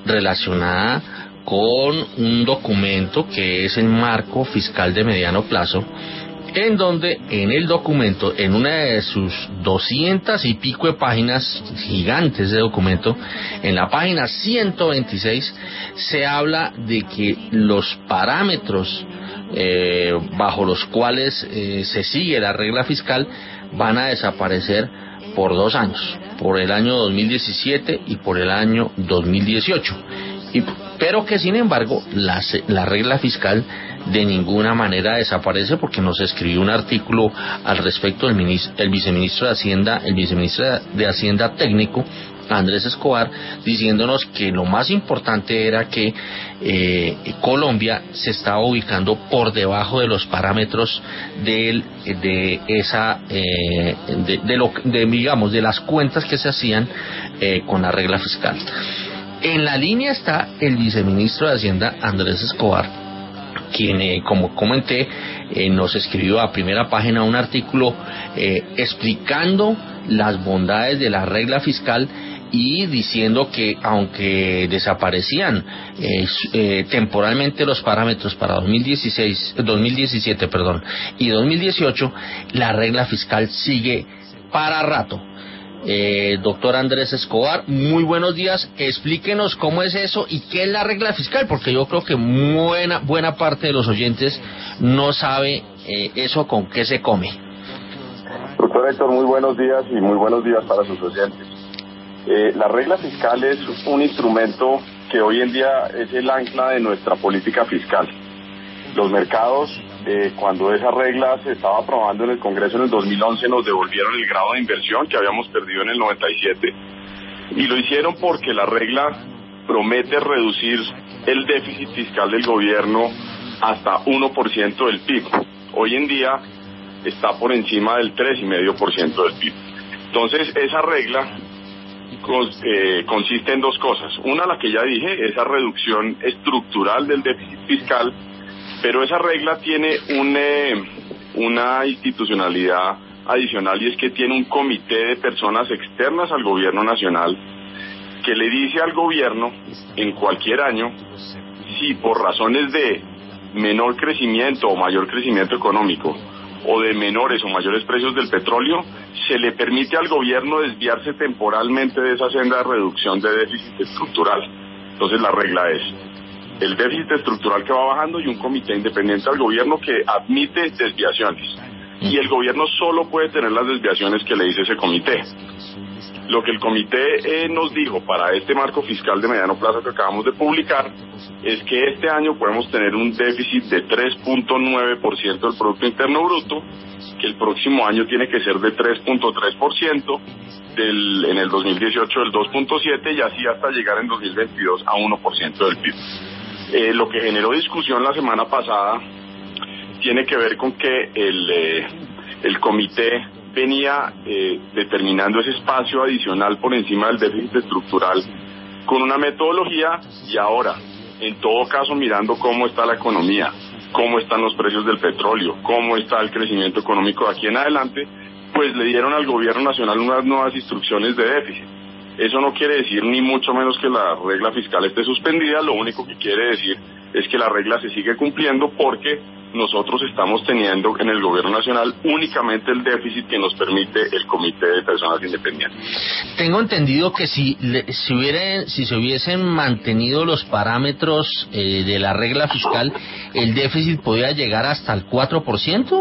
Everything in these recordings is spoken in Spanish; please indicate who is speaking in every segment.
Speaker 1: relacionada con un documento que es el marco fiscal de mediano plazo, en donde en el documento, en una de sus 200 y pico de páginas gigantes de documento, en la página 126 se habla de que los parámetros bajo los cuales se sigue la regla fiscal van a desaparecer por 2 años, por el año 2017 y por el año 2018, pero que sin embargo la regla fiscal de ninguna manera desaparece, porque nos escribió un artículo al respecto el viceministro de Hacienda técnico, Andrés Escobar, diciéndonos que lo más importante era que Colombia se estaba ubicando por debajo de los parámetros de las cuentas que se hacían con la regla fiscal. En la línea está el viceministro de Hacienda, Andrés Escobar, quien, como comenté, nos escribió a primera página un artículo explicando las bondades de la regla fiscal y diciendo que aunque desaparecían temporalmente los parámetros para 2017 y 2018, la regla fiscal sigue para rato. Doctor Andrés Escobar, muy buenos días. Explíquenos cómo es eso y qué es la regla fiscal, porque yo creo que buena parte de los oyentes no sabe eso con qué se come.
Speaker 2: Doctor Héctor, muy buenos días y muy buenos días para sus oyentes. La regla fiscal es un instrumento que hoy en día es el ancla de nuestra política fiscal. Los mercados, cuando esa regla se estaba aprobando en el Congreso en el 2011, nos devolvieron el grado de inversión que habíamos perdido en el 97, y lo hicieron porque la regla promete reducir el déficit fiscal del gobierno hasta 1% del PIB. Hoy en día está por encima del 3,5% del PIB. Entonces, esa regla consiste en 2 cosas. Una, la que ya dije, esa reducción estructural del déficit fiscal, pero esa regla tiene una institucionalidad adicional, y es que tiene un comité de personas externas al gobierno nacional que le dice al gobierno en cualquier año si por razones de menor crecimiento o mayor crecimiento económico, o de menores o mayores precios del petróleo, se le permite al gobierno desviarse temporalmente de esa senda de reducción de déficit estructural. Entonces la regla es el déficit estructural que va bajando y un comité independiente al gobierno que admite desviaciones. Y el gobierno solo puede tener las desviaciones que le dice ese comité. Lo que el comité nos dijo para este marco fiscal de mediano plazo que acabamos de publicar es que este año podemos tener un déficit de 3,9% del Producto Interno Bruto, que el próximo año tiene que ser de 3,3%, en el 2018 del 2,7% y así hasta llegar en 2022 a 1% del PIB. Lo que generó discusión la semana pasada tiene que ver con que el comité venía determinando ese espacio adicional por encima del déficit estructural con una metodología, y ahora, en todo caso, mirando cómo está la economía, cómo están los precios del petróleo, cómo está el crecimiento económico de aquí en adelante, pues le dieron al gobierno nacional unas nuevas instrucciones de déficit. Eso no quiere decir ni mucho menos que la regla fiscal esté suspendida, lo único que quiere decir es que la regla se sigue cumpliendo porque nosotros estamos teniendo en el gobierno nacional únicamente el déficit que nos permite el comité de personas independientes.
Speaker 1: Tengo entendido que si se hubiesen mantenido los parámetros de la regla fiscal, el déficit podía llegar hasta el 4%.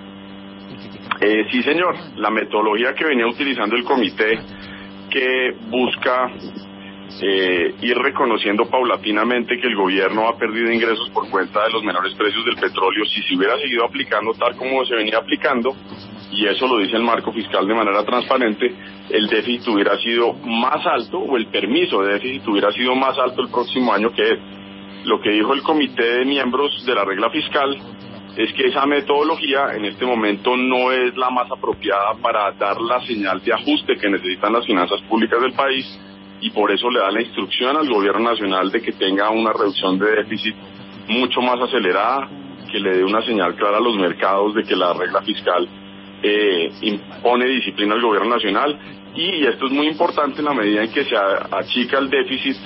Speaker 2: Sí, señor. La metodología que venía utilizando el comité, que busca ir reconociendo paulatinamente que el gobierno ha perdido ingresos por cuenta de los menores precios del petróleo, si se hubiera seguido aplicando tal como se venía aplicando, y eso lo dice el marco fiscal de manera transparente, el déficit hubiera sido más alto, o el permiso de déficit hubiera sido más alto el próximo año que este. Lo que dijo el comité de miembros de la regla fiscal es que esa metodología en este momento no es la más apropiada para dar la señal de ajuste que necesitan las finanzas públicas del país, y por eso le da la instrucción al gobierno nacional de que tenga una reducción de déficit mucho más acelerada, que le dé una señal clara a los mercados de que la regla fiscal impone disciplina al gobierno nacional, y esto es muy importante en la medida en que se achica el déficit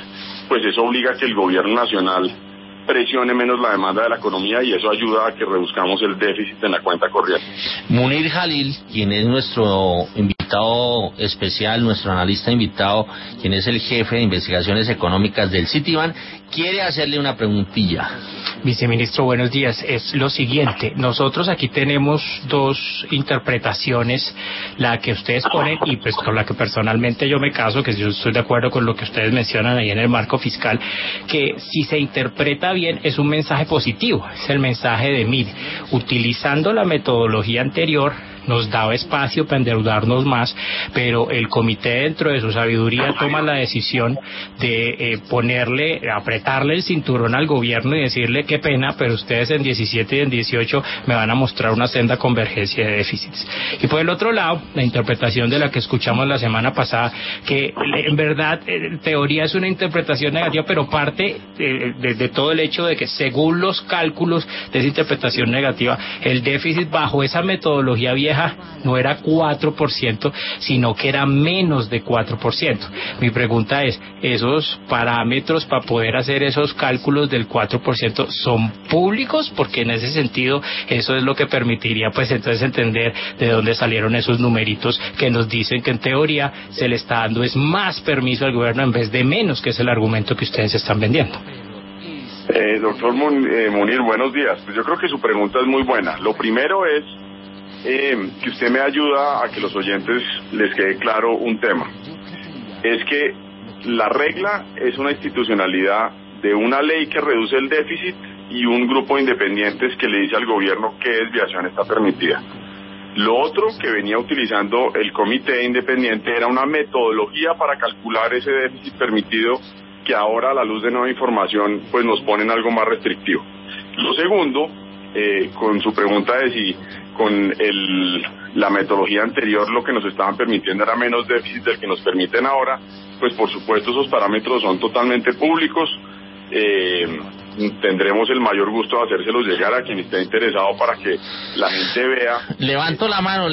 Speaker 2: pues eso obliga a que el gobierno nacional presione menos la demanda de la economía y eso ayuda a que reduzcamos el déficit en la cuenta corriente.
Speaker 1: Munir Jalil, quien es nuestro invitado especial, nuestro analista invitado, quien es el jefe de investigaciones económicas del Citibank, quiere hacerle una preguntilla.
Speaker 3: Viceministro, buenos días. Es lo siguiente, nosotros aquí tenemos dos interpretaciones, la que ustedes ponen y pues con la que personalmente yo me caso, que yo estoy de acuerdo con lo que ustedes mencionan ahí en el marco fiscal, que si se interpreta bien es un mensaje positivo, es el mensaje de MID. Utilizando la metodología anterior nos daba espacio para endeudarnos más, pero el comité dentro de su sabiduría toma la decisión de apretarle el cinturón al gobierno y decirle qué pena, pero ustedes en 17 y en 18 me van a mostrar una senda convergencia de déficits. Y por el otro lado, la interpretación de la que escuchamos la semana pasada, que en verdad en teoría es una interpretación negativa, pero parte de todo el hecho de que según los cálculos de esa interpretación negativa, el déficit bajo esa metodología vieja no era 4%, sino que era menos de 4%. Mi pregunta es, ¿esos parámetros para poder hacer esos cálculos del 4% son públicos? Porque en ese sentido eso es lo que permitiría pues entonces entender de dónde salieron esos numeritos que nos dicen que en teoría se le está dando es más permiso al gobierno en vez de menos, que es el argumento que ustedes están vendiendo.
Speaker 2: Doctor Munir, buenos días. Pues yo creo que su pregunta es muy buena. Lo primero es que usted me ayuda a que los oyentes les quede claro un tema. Es que la regla es una institucionalidad de una ley que reduce el déficit y un grupo de independientes que le dice al gobierno qué desviación está permitida. Lo otro que venía utilizando el comité independiente era una metodología para calcular ese déficit permitido que ahora a la luz de nueva información pues nos ponen algo más restrictivo. Lo segundo, con su pregunta de si con la metodología anterior lo que nos estaban permitiendo era menos déficit del que nos permiten ahora, pues por supuesto esos parámetros son totalmente públicos. Tendremos el mayor gusto de hacérselos llegar a quien esté interesado para que la gente vea.
Speaker 1: Levanto la mano.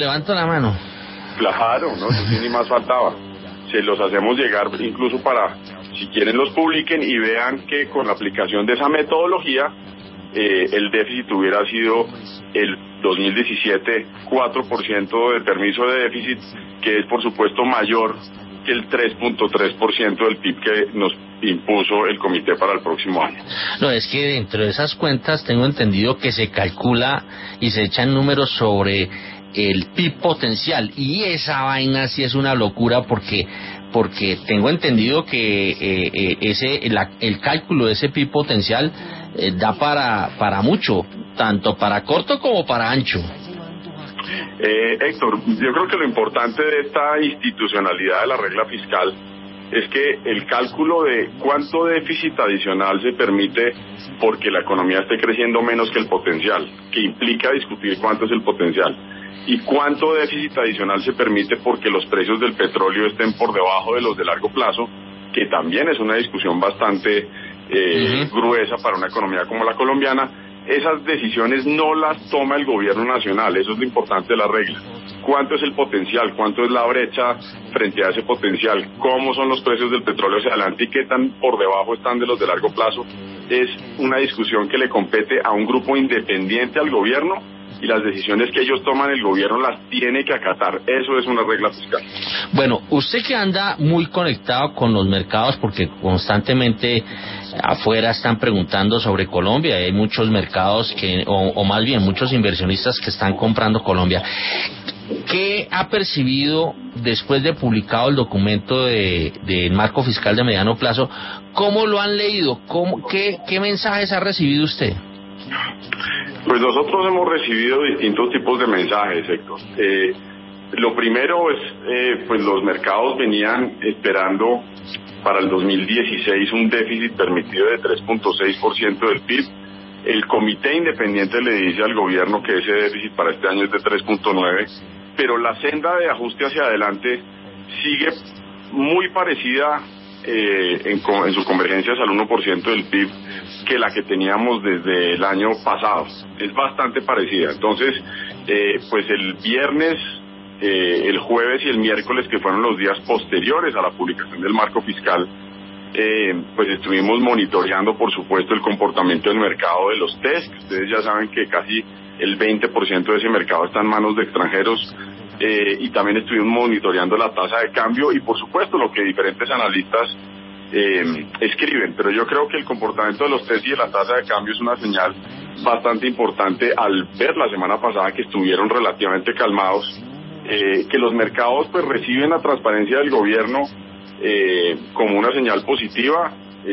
Speaker 2: Claro, no, eso sí ni más faltaba. Se los hacemos llegar incluso para, si quieren los publiquen y vean que con la aplicación de esa metodología el déficit hubiera sido el 2017 4% de permiso de déficit, que es por supuesto mayor que el 3.3% del PIB que nos impuso el comité para el próximo año.
Speaker 1: No, es que dentro de esas cuentas tengo entendido que se calcula y se echan números sobre el PIB potencial, y esa vaina sí es una locura porque tengo entendido que el cálculo de ese PIB potencial da para mucho, tanto para corto como para ancho.
Speaker 2: Héctor, yo creo que lo importante de esta institucionalidad de la regla fiscal es que el cálculo de cuánto déficit adicional se permite porque la economía esté creciendo menos que el potencial, que implica discutir cuánto es el potencial, y cuánto déficit adicional se permite porque los precios del petróleo estén por debajo de los de largo plazo, que también es una discusión bastante gruesa para una economía como la colombiana. Esas decisiones no las toma el gobierno nacional, eso es lo importante de la regla. ¿Cuánto es el potencial? ¿Cuánto es la brecha frente a ese potencial? ¿Cómo son los precios del petróleo hacia adelante y qué tan por debajo están de los de largo plazo? Es una discusión que le compete a un grupo independiente al gobierno, y las decisiones que ellos toman el gobierno las tiene que acatar. Eso es una regla fiscal.
Speaker 1: Bueno, usted que anda muy conectado con los mercados, porque constantemente afuera están preguntando sobre Colombia, y hay muchos mercados o más bien muchos inversionistas que están comprando Colombia. ¿Qué ha percibido después de publicado el documento del marco fiscal de mediano plazo? ¿Cómo lo han leído? ¿Qué mensajes ha recibido usted?
Speaker 2: Pues nosotros hemos recibido distintos tipos de mensajes, Héctor. Lo primero es, pues los mercados venían esperando para el 2016 un déficit permitido de 3.6% del PIB. El comité independiente le dice al gobierno que ese déficit para este año es de 3.9%, pero la senda de ajuste hacia adelante sigue muy parecida en su convergencia al 1% del PIB que la que teníamos desde el año pasado. Es bastante parecida. Entonces, pues el viernes, el jueves y el miércoles, que fueron los días posteriores a la publicación del marco fiscal, pues estuvimos monitoreando, por supuesto, el comportamiento del mercado de los test. Ustedes ya saben que casi el 20% de ese mercado está en manos de extranjeros, y también estuvimos monitoreando la tasa de cambio y, por supuesto, lo que diferentes analistas escriben. Pero yo creo que el comportamiento de los test y de la tasa de cambio es una señal bastante importante al ver la semana pasada que estuvieron relativamente calmados, que los mercados pues reciben la transparencia del gobierno como una señal positiva.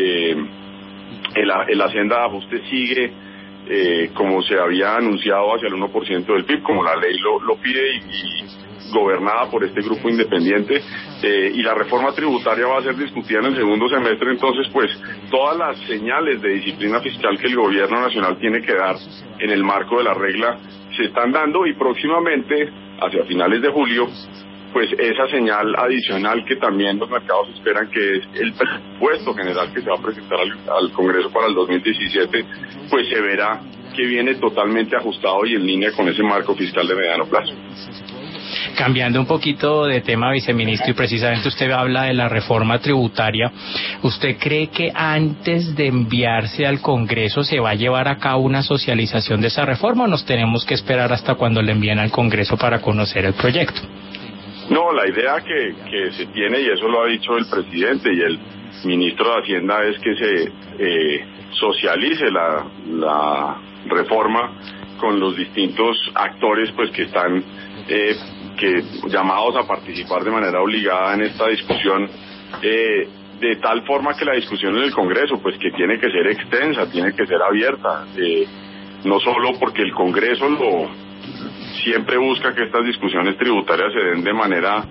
Speaker 2: El Hacienda de Ajuste sigue como se había anunciado hacia el 1% del PIB, como la ley lo pide, y gobernada por este grupo independiente, y la reforma tributaria va a ser discutida en el segundo semestre. Entonces pues todas las señales de disciplina fiscal que el gobierno nacional tiene que dar en el marco de la regla se están dando, y próximamente, hacia finales de julio, pues esa señal adicional que también los mercados esperan, que es el presupuesto general que se va a presentar al Congreso para el 2017, pues se verá que viene totalmente ajustado y en línea con ese marco fiscal de mediano plazo.
Speaker 3: Cambiando un poquito de tema, viceministro, y precisamente usted habla de la reforma tributaria, ¿usted cree que antes de enviarse al Congreso se va a llevar a cabo una socialización de esa reforma, o nos tenemos que esperar hasta cuando le envíen al Congreso para conocer el proyecto?
Speaker 2: No, la idea que se tiene, y eso lo ha dicho el presidente y el ministro de Hacienda, es que se socialice la reforma con los distintos actores pues que están llamados a participar de manera obligada en esta discusión, de tal forma que la discusión en el Congreso pues que tiene que ser extensa, tiene que ser abierta, no solo porque el Congreso siempre busca que estas discusiones tributarias se den de manera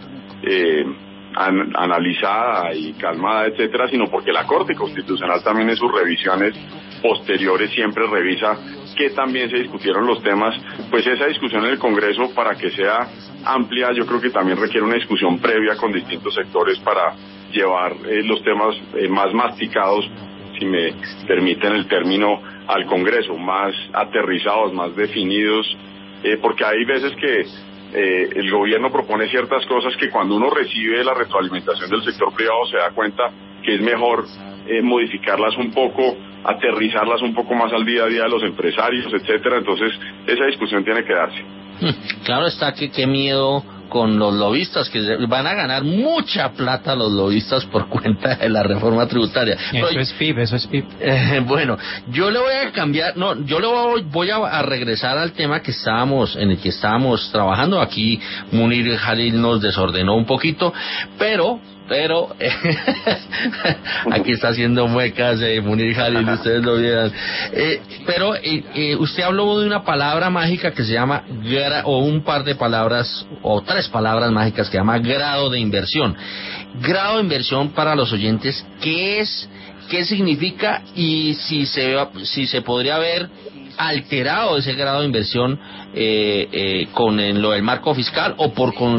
Speaker 2: analizada y calmada, etcétera, sino porque la Corte Constitucional también en sus revisiones posteriores siempre revisa que también se discutieron los temas. Pues esa discusión en el Congreso, para que sea amplia, yo creo que también requiere una discusión previa con distintos sectores para llevar los temas más masticados, si me permiten el término, al Congreso, más aterrizados, más definidos, porque hay veces que el gobierno propone ciertas cosas que cuando uno recibe la retroalimentación del sector privado se da cuenta que es mejor modificarlas un poco, aterrizarlas un poco más al día a día de los empresarios, etcétera. Entonces esa discusión tiene que darse.
Speaker 1: Claro está que qué miedo con los lobistas, que van a ganar mucha plata los lobistas por cuenta de la reforma tributaria.
Speaker 3: Eso es PIB.
Speaker 1: Bueno, yo le voy a cambiar, voy a regresar al tema en el que estábamos trabajando. Aquí Munir Jalil nos desordenó un poquito, pero aquí está haciendo muecas Munir Jalil, ustedes lo vieran. Pero usted habló de una palabra mágica que se llama, o un par de palabras, o tres palabras mágicas que se llama grado de inversión. Grado de inversión, para los oyentes, ¿qué es? ¿Qué significa? Y si se podría ver alterado ese grado de inversión con lo del marco fiscal, o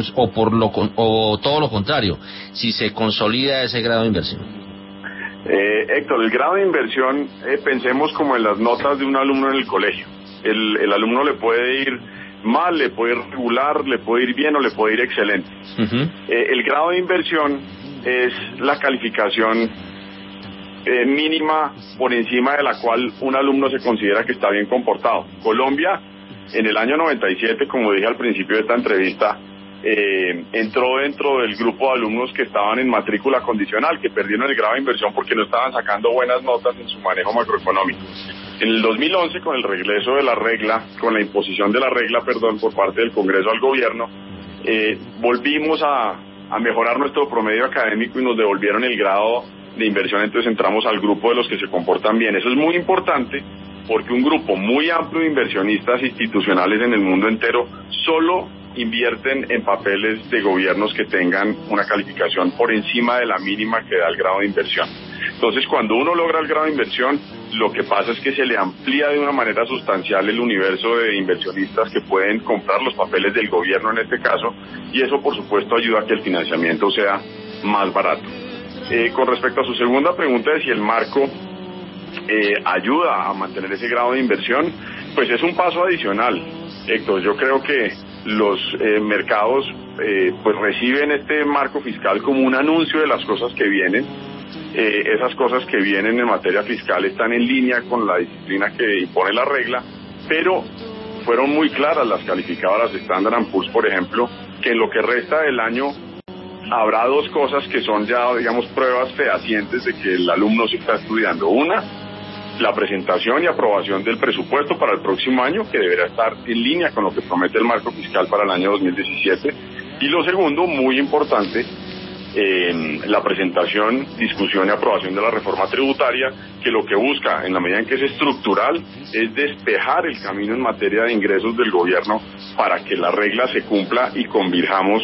Speaker 1: todo lo contrario, si se consolida ese grado de inversión.
Speaker 2: Héctor, el grado de inversión, pensemos como en las notas de un alumno en el colegio. El alumno le puede ir mal, le puede ir regular, le puede ir bien o le puede ir excelente. Uh-huh. El grado de inversión es la calificación mínima por encima de la cual un alumno se considera que está bien comportado. Colombia, en el año 97, como dije al principio de esta entrevista, entró dentro del grupo de alumnos que estaban en matrícula condicional, que perdieron el grado de inversión porque no estaban sacando buenas notas en su manejo macroeconómico. En el 2011, con el regreso de la regla, con la imposición de la regla, por parte del Congreso al gobierno, volvimos a mejorar nuestro promedio académico y nos devolvieron el grado de inversión. Entonces entramos al grupo de los que se comportan bien. Eso es muy importante porque un grupo muy amplio de inversionistas institucionales en el mundo entero solo invierten en papeles de gobiernos que tengan una calificación por encima de la mínima que da el grado de inversión. Entonces, cuando uno logra el grado de inversión, lo que pasa es que se le amplía de una manera sustancial el universo de inversionistas que pueden comprar los papeles del gobierno en este caso, y eso por supuesto ayuda a que el financiamiento sea más barato. Con respecto a su segunda pregunta de si el marco ayuda a mantener ese grado de inversión, pues es un paso adicional, Héctor. Yo creo que los mercados pues reciben este marco fiscal como un anuncio de las cosas que vienen. esas cosas que vienen en materia fiscal están en línea con la disciplina que impone la regla, pero fueron muy claras las calificadoras de Standard & Poor's, por ejemplo, que en lo que resta del año habrá dos cosas que son ya, digamos, pruebas fehacientes de que el alumno se está estudiando. Una, la presentación y aprobación del presupuesto para el próximo año, que deberá estar en línea con lo que promete el marco fiscal para el año 2017. Y lo segundo, muy importante, la presentación, discusión y aprobación de la reforma tributaria, que lo que busca, en la medida en que es estructural, es despejar el camino en materia de ingresos del gobierno para que la regla se cumpla y converjamos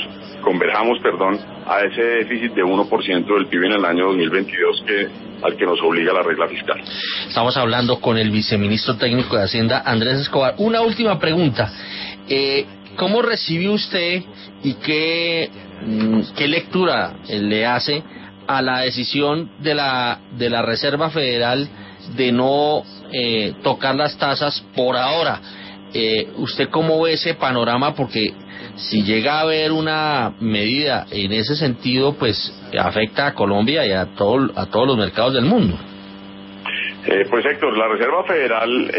Speaker 2: a ese déficit de 1% del PIB en el año 2022 al que nos obliga la regla fiscal.
Speaker 1: Estamos hablando con el viceministro técnico de Hacienda, Andrés Escobar. Una última pregunta. ¿Cómo recibió usted y qué lectura le hace a la decisión de la Reserva Federal de no tocar las tasas por ahora? ¿Usted cómo ve ese panorama? Porque si llega a haber una medida en ese sentido, pues afecta a Colombia y a todos los mercados del mundo.
Speaker 2: Pues Héctor, la Reserva Federal,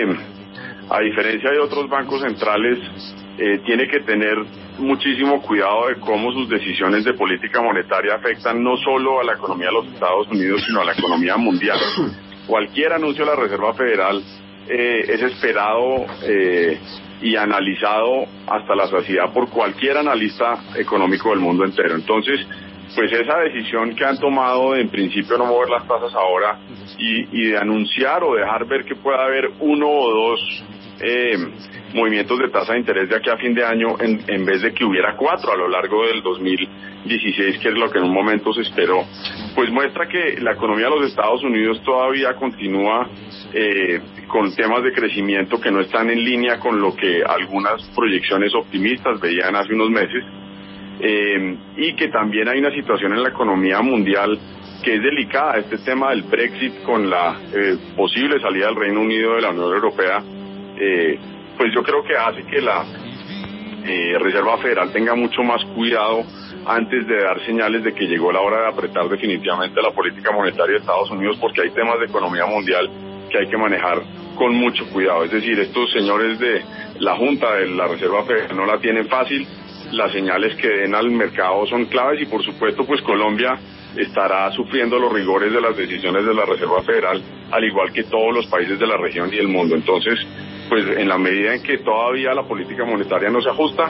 Speaker 2: a diferencia de otros bancos centrales, tiene que tener muchísimo cuidado de cómo sus decisiones de política monetaria afectan no solo a la economía de los Estados Unidos, sino a la economía mundial. Cualquier anuncio de la Reserva Federal es esperado y analizado hasta la saciedad por cualquier analista económico del mundo entero. Entonces, pues esa decisión que han tomado de en principio no mover las tasas ahora y de anunciar o dejar ver que pueda haber uno o dos movimientos de tasa de interés de aquí a fin de año en vez de que hubiera 4 a lo largo del 2016, que es lo que en un momento se esperó, pues muestra que la economía de los Estados Unidos todavía continúa con temas de crecimiento que no están en línea con lo que algunas proyecciones optimistas veían hace unos meses, y que también hay una situación en la economía mundial que es delicada. Este tema del Brexit con la posible salida del Reino Unido de la Unión Europea, pues yo creo que hace que la Reserva Federal tenga mucho más cuidado antes de dar señales de que llegó la hora de apretar definitivamente la política monetaria de Estados Unidos, porque hay temas de economía mundial que hay que manejar con mucho cuidado. Es decir, estos señores de la Junta de la Reserva Federal no la tienen fácil, las señales que den al mercado son claves y por supuesto pues Colombia estará sufriendo los rigores de las decisiones de la Reserva Federal, al igual que todos los países de la región y el mundo. Entonces, pues en la medida en que todavía la política monetaria no se ajusta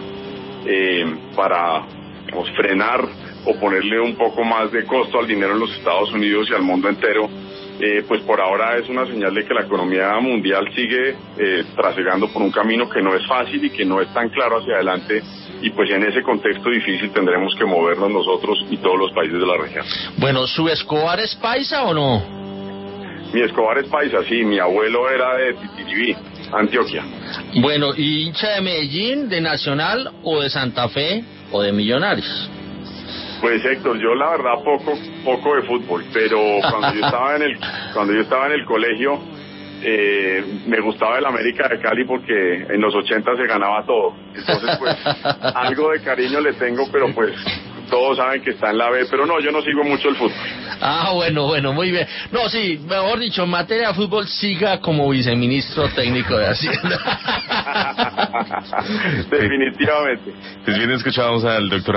Speaker 2: para frenar o ponerle un poco más de costo al dinero en los Estados Unidos y al mundo entero, pues por ahora es una señal de que la economía mundial sigue trasegando por un camino que no es fácil y que no es tan claro hacia adelante, y pues en ese contexto difícil tendremos que movernos nosotros y todos los países de la región.
Speaker 1: Bueno, ¿su Escobar es paisa o no?
Speaker 2: Mi Escobar es paisa, sí, mi abuelo era de Titiribí, Antioquia.
Speaker 1: Bueno, ¿y hincha de Medellín, de Nacional o de Santa Fe o de Millonarios?
Speaker 2: Pues Héctor, yo la verdad poco de fútbol, pero cuando yo estaba en el colegio me gustaba el América de Cali porque en los 80 se ganaba todo. Entonces pues algo de cariño le tengo, pero pues todos saben que está en la B, pero no, yo no sigo mucho el fútbol.
Speaker 1: Ah, bueno, muy bien. No, sí, mejor dicho, en materia de fútbol siga como viceministro técnico de Hacienda.
Speaker 2: Definitivamente.
Speaker 4: Pues bien, escuchábamos al doctor